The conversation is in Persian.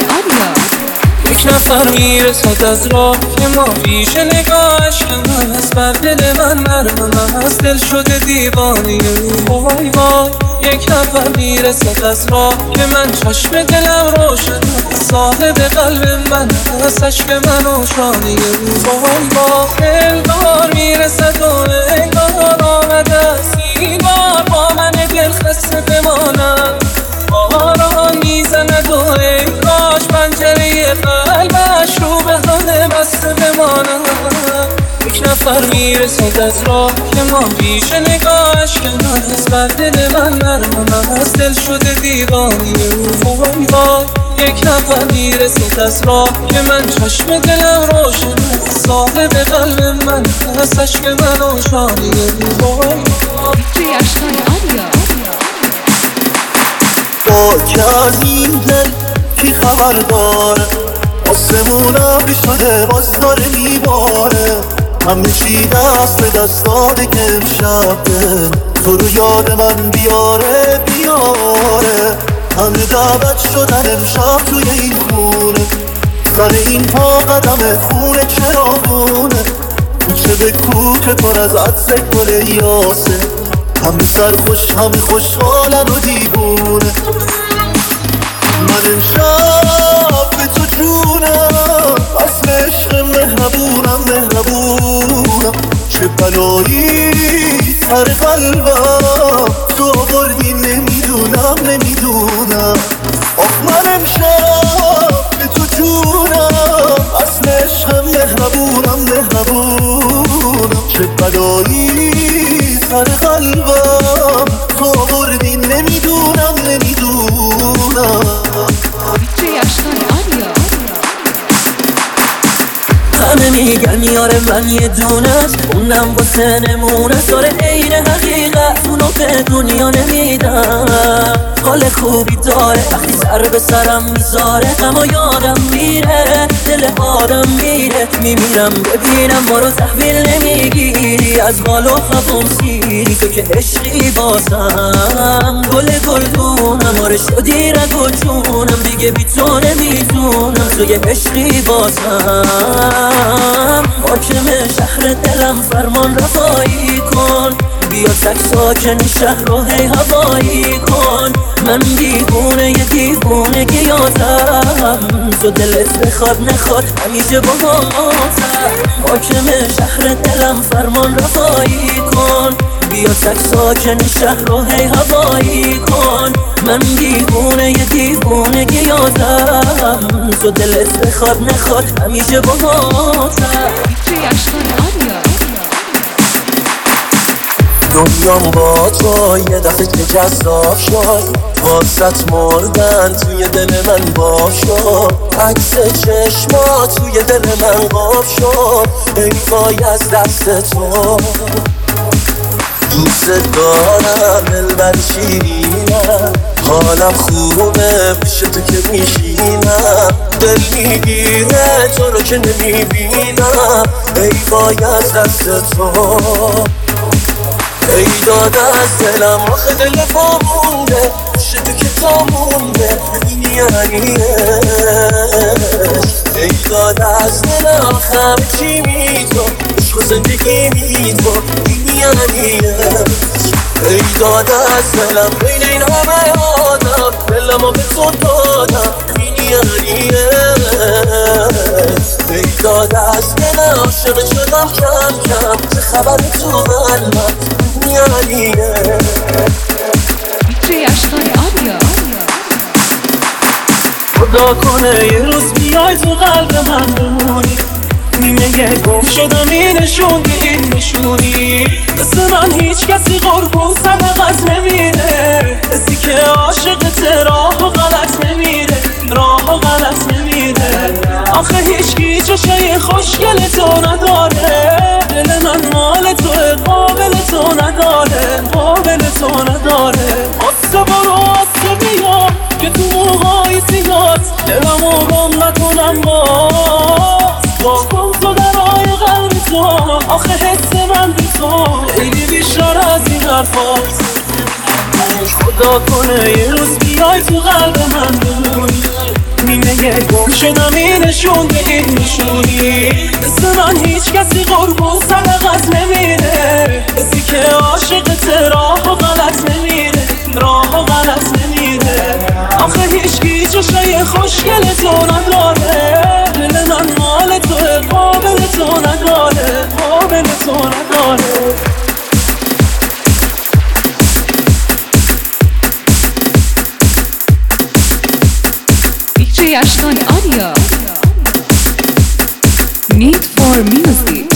آریا. یک نفر میرسد از راه که ما پیش نگاهش کم است، بر دل من نرم است، دل شده دیوانه او. وای وای یک نفر میرسد از راه که من چشم دلم روشن است، صاحب قلب من است، عشق من و شانه او. وای وای دلدار میرسد و انگار آمده است این بار با من دل خسته بمانم. باران میزند و ای کاش پنجره قلبش رو به هم بسته بمانم. یک نفر میرسد از راه که ما پیش نگاهش کنار است، بر دل من نرم است، دل شده دیوانه او. وای وای یک نفر میرسد از راه که من چشم دلم روشن است، صاحب قلب من است، عشق من و شانه او. وای وای توی اشکال آریا. با که از این دل کی خبر داره، آسمونم شده باز داره میباره، همه چی دست به دست داده که امشب دل تو رو یاد من بیاره بیاره. همه دعوت شدن امشب توی این خونه، سر این پا قدم خونه چراغونه، کوچه به کوچه پر از عطر گل یاسه، همه سرخوش همه خوشحالن و دیوونه. من امشب به تو جونم، اصل عشق مهربونم مهربونم، چه بلایی سر قلبم تو آوردی نمیدونم نمیدونم. آخ من امشب به تو جونم، اصل عشق مهربونم مهربونم، چه بلایی سر قلبم تو آوردی نمیدونم نمیدونم. توی اشکال آریا. همه میگن یار من یه دونه است، اونم واسه نمونه داره عین حقیقت، اونو به دنیا نمیدم. حال خوبی داره وقتی سر به سرم میذاره، غم و یادم میره دل آدم میره، میمیرم ببینم ما رو تحویل نمیگیری، از بال و هوام سیری تو که عشقی بازم. گل گلدونم آره شدی رگ و جونم، دیگه بی تو نمیتونم، تو یه عشقی بازم. حاکم شهر دلم فرمان رفایی کن، بیا تک ساکن شهر رو هی هوایی کن، من دیوونه یه دیوونه که یادم تو دلت بخواد نخواد همیشه با ماتم. حاکم شهر دلم فرمان رفایی کن، بیا تک ساکن شهر رو هی هوایی کن، من دیوونه یه دیوونه که یادم تو دلت بخواد نخواد همیشه با ماتم. توی اشکال آریا. دنیام با تو یه دفعه که جذاب شد، واسط مردن توی دل من باف شد، عکس چشما توی دل من قاب شد، ای وای از دست تو. دوست دارم دلبر شیرینم، حالم خوبه پیش تو که میشینم، دل میگیره تو رو که نمیبینم، ای وای از دست تو. ای داده از دلم آخه دل پا مونده، پیش تو که تا مونده این یعنی عشق. ای داده از دلم آخه همه چی میتو، عشق و زندگی میتو این یعنی عشق. ای داده از دلم بین این همه آدم، دلمو به تو دادم این یعنی عشق. ای داده از دلم عاشق شدم کم کم، چه خبر تو قلبم یعنی توی اشکال آریا. خدا کنه یه روز بیای تو قلب من بمونی، نیمه گم شدم این نشوندی این نشونی، مثل من هیچ کسی قربون صدقت نمیره، کسی که عاشقت راه غلط نمیره راه غلط نمیره. آخه هیچکی چشای خوشگل تو نداره، دل من مال تو قابل تو نداره قابل تو نداره. آسه برو آسه بیا که تو موهای سیگات دلمو گم نکنم باز کن تو درای قلب تو، آخه حس من بی تو خیلی بیشتر از این حرفاست. خدا کنه یه روز بیای تو قلب من بمونی، نیمه گم شدم این نشون به این نشونی. مثل من هیچ کسی قربون صدقت نمیره، کسی که عاشقت راه و غلط نمیره، راه و غلط نمیره. آخه هیچکی چشای خوشگل تو نداره، دل من مال توه قابل تو نداره، قابل تو نداره. DJ Ashkan Arya. Need for music.